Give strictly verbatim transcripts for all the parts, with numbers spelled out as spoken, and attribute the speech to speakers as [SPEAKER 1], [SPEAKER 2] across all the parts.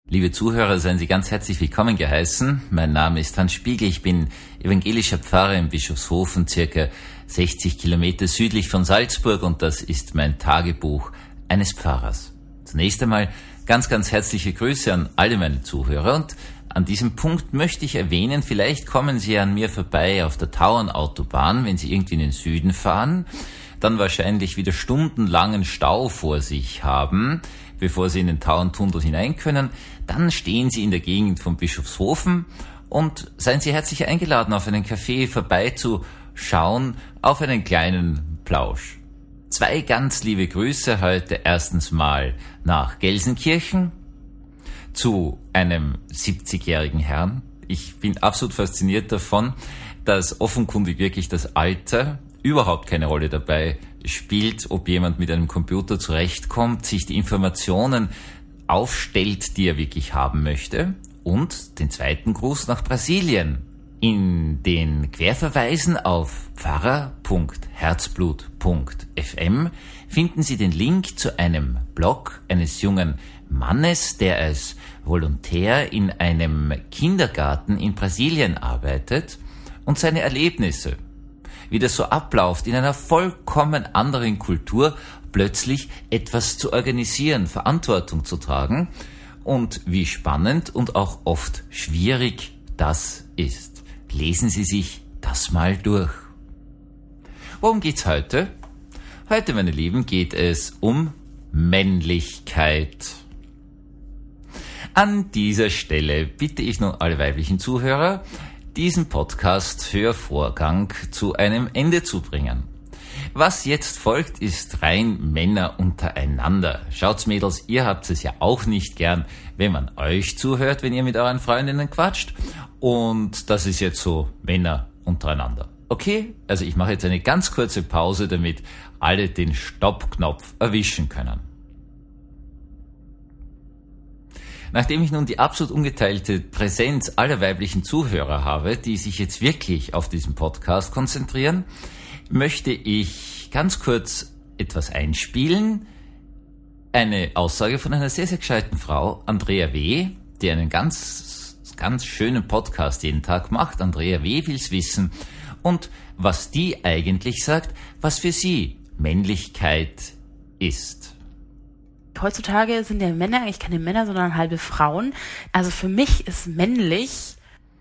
[SPEAKER 1] Liebe Zuhörer, seien Sie ganz herzlich willkommen geheißen. Mein Name ist Hans Spiegel, ich bin evangelischer Pfarrer in Bischofshofen, circa sechzig Kilometer südlich von Salzburg, und das ist mein Tagebuch eines Pfarrers. Zunächst einmal ganz, ganz herzliche Grüße an alle meine Zuhörer, und an diesem Punkt möchte ich erwähnen, vielleicht kommen Sie an mir vorbei auf der Tauernautobahn, wenn Sie irgendwie in den Süden fahren, dann wahrscheinlich wieder stundenlangen Stau vor sich haben, bevor Sie in den Tauerntunnel hinein können. Dann stehen Sie in der Gegend von Bischofshofen und seien Sie herzlich eingeladen, auf einen Café vorbeizuschauen, auf einen kleinen Plausch. Zwei ganz liebe Grüße heute erstens mal nach Gelsenkirchen zu einem siebzigjährigen Herrn. Ich bin absolut fasziniert davon, dass offenkundig wirklich das Alter überhaupt keine Rolle dabei spielt, ob jemand mit einem Computer zurechtkommt, sich die Informationen aufstellt, die er wirklich haben möchte. Und den zweiten Gruß nach Brasilien. In den Querverweisen auf pfarrer punkt herzblut punkt f m finden Sie den Link zu einem Blog eines jungen Mannes, der als Volontär in einem Kindergarten in Brasilien arbeitet und seine Erlebnisse, wie das so abläuft, in einer vollkommen anderen Kultur plötzlich etwas zu organisieren, Verantwortung zu tragen, und wie spannend und auch oft schwierig das ist. Lesen Sie sich das mal durch. Worum geht's heute? Heute, meine Lieben, geht es um Männlichkeit. An dieser Stelle bitte ich nun alle weiblichen Zuhörer, diesen Podcast für Vorgang zu einem Ende zu bringen. Was jetzt folgt, ist rein Männer untereinander. Schaut's, Mädels, ihr habt es ja auch nicht gern, wenn man euch zuhört, wenn ihr mit euren Freundinnen quatscht. Und das ist jetzt so Männer untereinander. Okay? Also ich mache jetzt eine ganz kurze Pause, damit alle den Stoppknopf erwischen können. Nachdem ich nun die absolut ungeteilte Präsenz aller weiblichen Zuhörer habe, die sich jetzt wirklich auf diesen Podcast konzentrieren, möchte ich ganz kurz etwas einspielen. Eine Aussage von einer sehr, sehr gescheiten Frau, Andrea W., die einen ganz, ganz schönen Podcast jeden Tag macht. Andrea W. will's wissen. Und was die eigentlich sagt, was für sie Männlichkeit ist.
[SPEAKER 2] Heutzutage sind ja Männer eigentlich keine Männer, sondern halbe Frauen. Also für mich ist männlich...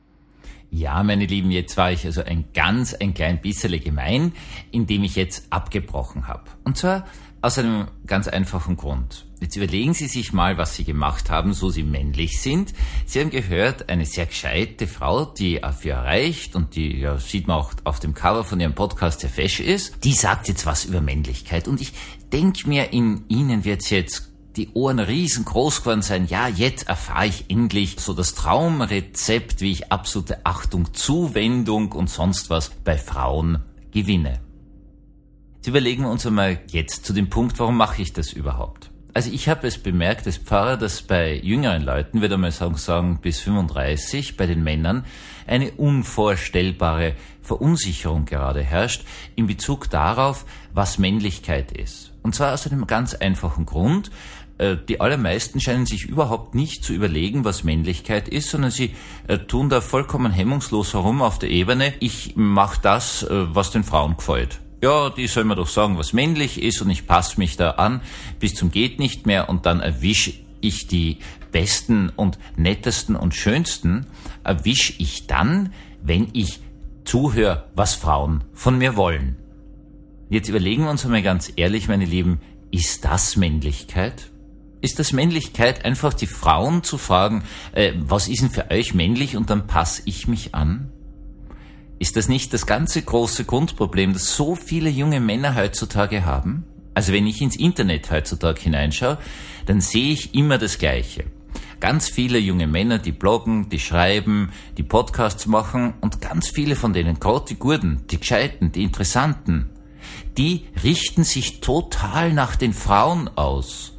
[SPEAKER 1] Ja, meine Lieben, jetzt war ich also ein ganz, ein klein bisschen gemein, indem ich jetzt abgebrochen habe. Und zwar aus einem ganz einfachen Grund. Jetzt überlegen Sie sich mal, was Sie gemacht haben, so Sie männlich sind. Sie haben gehört, eine sehr gescheite Frau, die A vier erreicht und die, ja, sieht man auch auf dem Cover von ihrem Podcast, sehr fesch ist, die sagt jetzt was über Männlichkeit. Und ich denke mir, in Ihnen wird's jetzt die Ohren riesengroß geworden sein. Ja, jetzt erfahre ich endlich so das Traumrezept, wie ich absolute Achtung, Zuwendung und sonst was bei Frauen gewinne. Jetzt überlegen wir uns einmal jetzt zu dem Punkt, warum mache ich das überhaupt? Also ich habe es bemerkt als Pfarrer, dass bei jüngeren Leuten, würde man sagen, sagen bis fünfunddreißig, bei den Männern eine unvorstellbare Verunsicherung gerade herrscht in Bezug darauf, was Männlichkeit ist. Und zwar aus einem ganz einfachen Grund. Die allermeisten scheinen sich überhaupt nicht zu überlegen, was Männlichkeit ist, sondern sie äh, tun da vollkommen hemmungslos herum auf der Ebene, ich mache das, äh, was den Frauen gefällt. Ja, die sollen mir doch sagen, was männlich ist, und ich passe mich da an bis zum geht nicht mehr, und dann erwische ich die besten und nettesten und schönsten, erwische ich dann, wenn ich zuhöre, was Frauen von mir wollen. Jetzt überlegen wir uns einmal ganz ehrlich, meine Lieben, ist das Männlichkeit? Ist das Männlichkeit, einfach die Frauen zu fragen, äh, was ist denn für euch männlich, und dann passe ich mich an? Ist das nicht das ganze große Grundproblem, das so viele junge Männer heutzutage haben? Also wenn ich ins Internet heutzutage hineinschaue, dann sehe ich immer das Gleiche. Ganz viele junge Männer, die bloggen, die schreiben, die Podcasts machen, und ganz viele von denen, gerade die Guten, die Gescheiten, die Interessanten, die richten sich total nach den Frauen aus.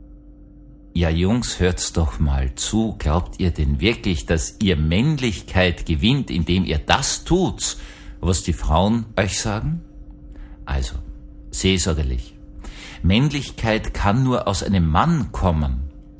[SPEAKER 1] Ja, Jungs, hört's doch mal zu. Glaubt ihr denn wirklich, dass ihr Männlichkeit gewinnt, indem ihr das tut, was die Frauen euch sagen? Also, seelsorgerlich. Männlichkeit kann nur aus einem Mann kommen.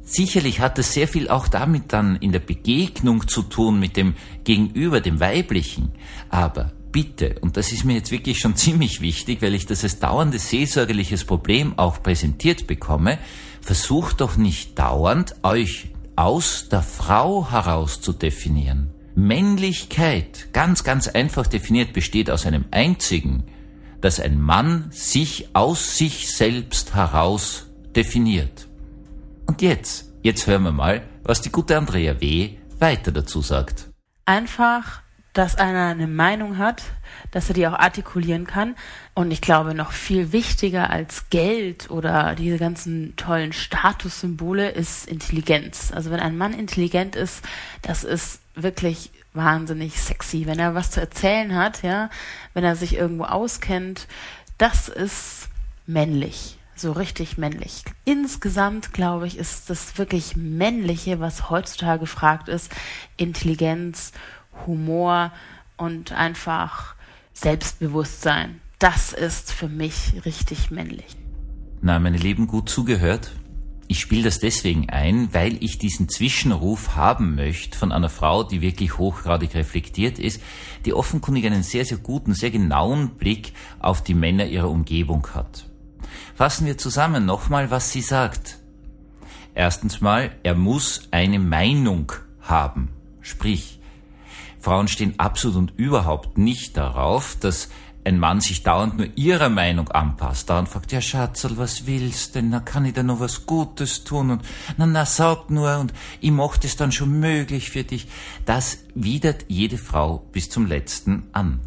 [SPEAKER 1] Sicherlich hat es sehr viel auch damit dann in der Begegnung zu tun mit dem Gegenüber, dem Weiblichen. Aber bitte, und das ist mir jetzt wirklich schon ziemlich wichtig, weil ich das als dauerndes seelsorgerliches Problem auch präsentiert bekomme, versucht doch nicht dauernd, euch aus der Frau heraus zu definieren. Männlichkeit, ganz, ganz einfach definiert, besteht aus einem einzigen, dass ein Mann sich aus sich selbst heraus definiert. Und jetzt, jetzt hören wir mal, was die gute Andrea W. weiter dazu sagt.
[SPEAKER 2] Einfach, dass einer eine Meinung hat, dass er die auch artikulieren kann. Und ich glaube, noch viel wichtiger als Geld oder diese ganzen tollen Statussymbole ist Intelligenz. Also wenn ein Mann intelligent ist, das ist wirklich wahnsinnig sexy. Wenn er was zu erzählen hat, ja, wenn er sich irgendwo auskennt, das ist männlich. So richtig männlich. Insgesamt, glaube ich, ist das wirklich Männliche, was heutzutage gefragt ist, Intelligenz, Humor und einfach Selbstbewusstsein. Das ist für mich richtig männlich.
[SPEAKER 1] Na, meine Lieben, gut zugehört. Ich spiele das deswegen ein, weil ich diesen Zwischenruf haben möchte von einer Frau, die wirklich hochgradig reflektiert ist, die offenkundig einen sehr, sehr guten, sehr genauen Blick auf die Männer ihrer Umgebung hat. Fassen wir zusammen nochmal, was sie sagt. Erstens mal, er muss eine Meinung haben. Sprich, Frauen stehen absolut und überhaupt nicht darauf, dass ein Mann sich dauernd nur ihrer Meinung anpasst. Dauernd fragt, ja Schatzel, was willst denn? Na, kann ich da noch was Gutes tun? Und na, na, sag nur und ich mach das dann schon möglich für dich. Das widert jede Frau bis zum Letzten an.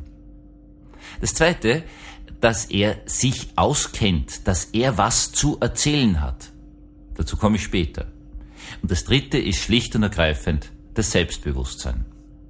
[SPEAKER 1] Das Zweite, dass er sich auskennt, dass er was zu erzählen hat. Dazu komme ich später. Und das Dritte ist schlicht und ergreifend das Selbstbewusstsein.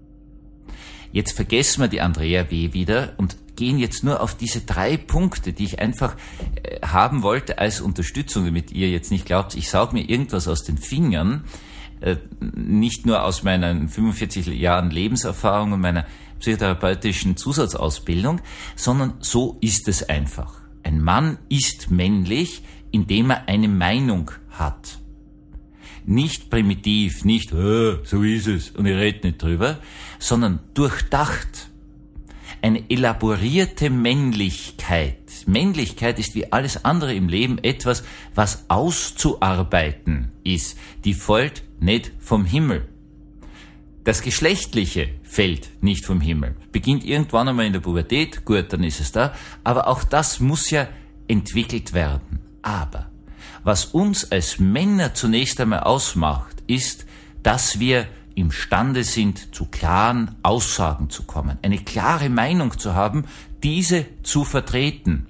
[SPEAKER 1] Jetzt vergessen wir die Andrea W. wieder und gehen jetzt nur auf diese drei Punkte, die ich einfach äh, haben wollte als Unterstützung, damit ihr jetzt nicht glaubt, ich saug mir irgendwas aus den Fingern, äh, nicht nur aus meinen fünfundvierzig Jahren Lebenserfahrung und meiner psychotherapeutischen Zusatzausbildung, sondern so ist es einfach. Ein Mann ist männlich, indem er eine Meinung hat. Nicht primitiv, nicht, oh, so ist es und ich rede nicht drüber, sondern durchdacht. Eine elaborierte Männlichkeit. Männlichkeit ist wie alles andere im Leben etwas, was auszuarbeiten ist. Die fällt nicht vom Himmel. Das Geschlechtliche fällt nicht vom Himmel. Beginnt irgendwann einmal in der Pubertät, gut, dann ist es da. Aber auch das muss ja entwickelt werden. Aber was uns als Männer zunächst einmal ausmacht, ist, dass wir imstande sind, zu klaren Aussagen zu kommen. Eine klare Meinung zu haben, diese zu vertreten.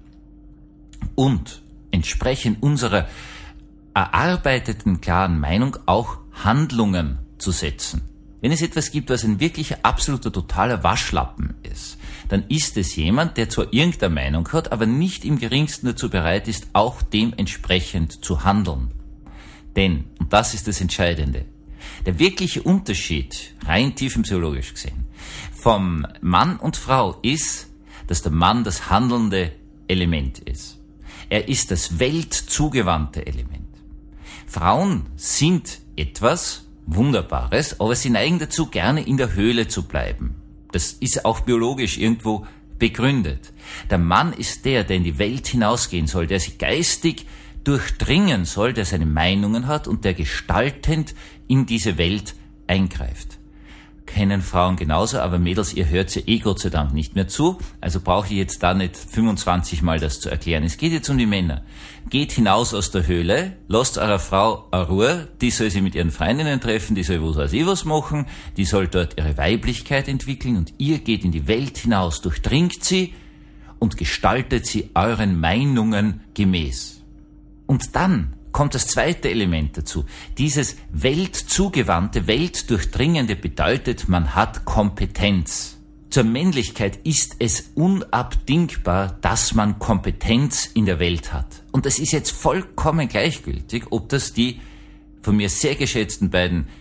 [SPEAKER 1] Und entsprechend unserer erarbeiteten klaren Meinung auch Handlungen zu setzen. Wenn es etwas gibt, was ein wirklicher, absoluter, totaler Waschlappen ist, dann ist es jemand, der zwar irgendeine Meinung hat, aber nicht im geringsten dazu bereit ist, auch dementsprechend zu handeln. Denn, und das ist das Entscheidende, der wirkliche Unterschied, rein tiefenpsychologisch gesehen, vom Mann und Frau ist, dass der Mann das handelnde Element ist. Er ist das weltzugewandte Element. Frauen sind etwas Wunderbares, aber sie neigen dazu, gerne in der Höhle zu bleiben. Das ist auch biologisch irgendwo begründet. Der Mann ist der, der in die Welt hinausgehen soll, der sich geistig durchdringen soll, der seine Meinungen hat und der gestaltend in diese Welt eingreift. Kennen Frauen genauso, aber Mädels, ihr hört sie eh Gott sei Dank nicht mehr zu, also brauche ich jetzt da nicht fünfundzwanzig Mal das zu erklären. Es geht jetzt um die Männer. Geht hinaus aus der Höhle, lasst eurer Frau eine Ruhe, die soll sie mit ihren Freundinnen treffen, die soll was weiß ich was machen, die soll dort ihre Weiblichkeit entwickeln und ihr geht in die Welt hinaus, durchdringt sie und gestaltet sie euren Meinungen gemäß. Und dann kommt das zweite Element dazu. Dieses weltzugewandte, weltdurchdringende bedeutet, man hat Kompetenz. Zur Männlichkeit ist es unabdingbar, dass man Kompetenz in der Welt hat. Und das ist jetzt vollkommen gleichgültig, ob das die von mir sehr geschätzten beiden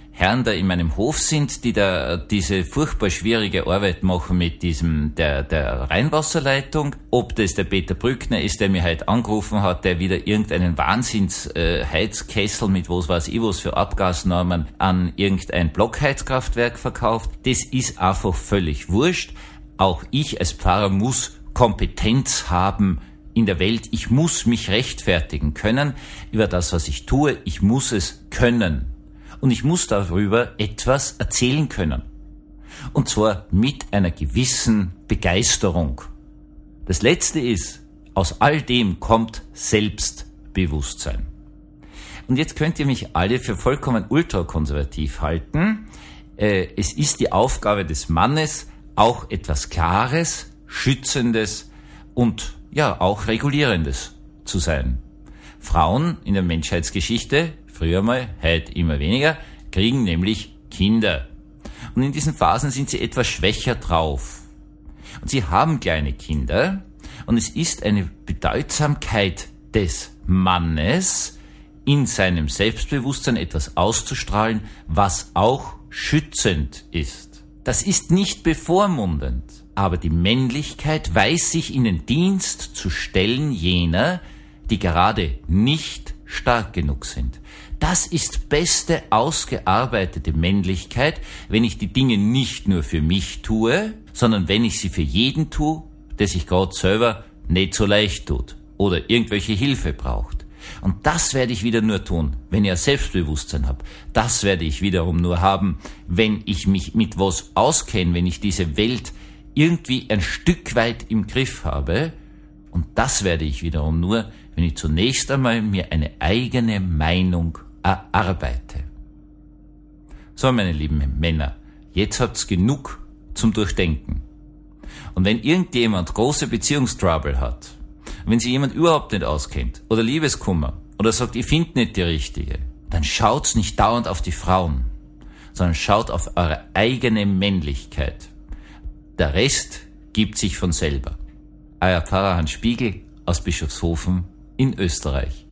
[SPEAKER 1] Herren da in meinem Hof sind, die da diese furchtbar schwierige Arbeit machen mit diesem, der, der Rheinwasserleitung, ob das der Peter Brückner ist, der mir heute angerufen hat, der wieder irgendeinen Wahnsinns-Heizkessel äh, mit was weiß ich was für Abgasnormen an irgendein Blockheizkraftwerk verkauft, das ist einfach völlig wurscht. Auch ich als Pfarrer muss Kompetenz haben in der Welt. Ich muss mich rechtfertigen können über das, was ich tue. Ich muss es können. Und ich muss darüber etwas erzählen können. Und zwar mit einer gewissen Begeisterung. Das Letzte ist, aus all dem kommt Selbstbewusstsein. Und jetzt könnt ihr mich alle für vollkommen ultrakonservativ halten. Es ist die Aufgabe des Mannes, auch etwas Klares, Schützendes und ja auch Regulierendes zu sein. Frauen in der Menschheitsgeschichte, früher mal, heute immer weniger, kriegen nämlich Kinder. Und in diesen Phasen sind sie etwas schwächer drauf. Und sie haben kleine Kinder und es ist eine Bedeutsamkeit des Mannes, in seinem Selbstbewusstsein etwas auszustrahlen, was auch schützend ist. Das ist nicht bevormundend, aber die Männlichkeit weiß sich in den Dienst zu stellen jener, die gerade nicht stark genug sind. Das ist beste ausgearbeitete Männlichkeit, wenn ich die Dinge nicht nur für mich tue, sondern wenn ich sie für jeden tue, der sich gerade selber nicht so leicht tut oder irgendwelche Hilfe braucht. Und das werde ich wieder nur tun, wenn ich ein Selbstbewusstsein habe. Das werde ich wiederum nur haben, wenn ich mich mit was auskenne, wenn ich diese Welt irgendwie ein Stück weit im Griff habe. Und das werde ich wiederum nur, wenn ich zunächst einmal mir eine eigene Meinung erarbeite. So, meine lieben Männer, jetzt habt's genug zum Durchdenken. Und wenn irgendjemand große Beziehungstrouble hat, wenn sich jemand überhaupt nicht auskennt oder Liebeskummer oder sagt, ich finde nicht die Richtige, dann schaut's nicht dauernd auf die Frauen, sondern schaut auf eure eigene Männlichkeit. Der Rest gibt sich von selber. Euer Pfarrer Hans Spiegel aus Bischofshofen in Österreich.